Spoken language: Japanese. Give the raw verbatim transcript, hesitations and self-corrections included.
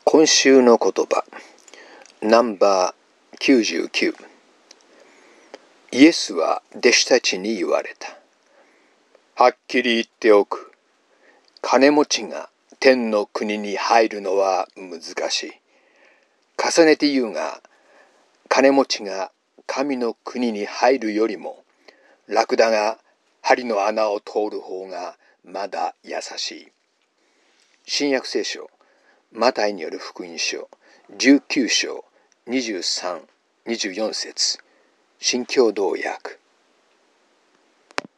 今週の言葉ナンバーきゅうじゅうきゅう。イエスは弟子たちに言われた。はっきり言っておく。金持ちが天の国に入るのは難しい。重ねて言うが、金持ちが神の国に入るよりも、ラクダが針の穴を通る方がまだ優しい。新約聖書、マタイによる福音書、じゅうきゅう章にじゅうさん、にじゅうよん節、新共同訳。